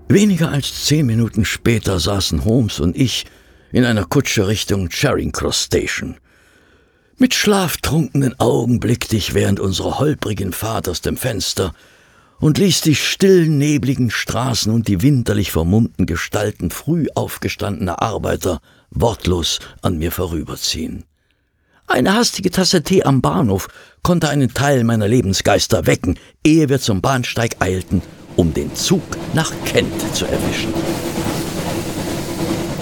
Weniger als 10 Minuten später saßen Holmes und ich in einer Kutsche Richtung Charing Cross Station. Mit schlaftrunkenen Augen blickte ich während unserer holprigen Fahrt aus dem Fenster und ließ die stillen, nebligen Straßen und die winterlich vermummten Gestalten früh aufgestandener Arbeiter wortlos an mir vorüberziehen. Eine hastige Tasse Tee am Bahnhof konnte einen Teil meiner Lebensgeister wecken, ehe wir zum Bahnsteig eilten, um den Zug nach Kent zu erwischen.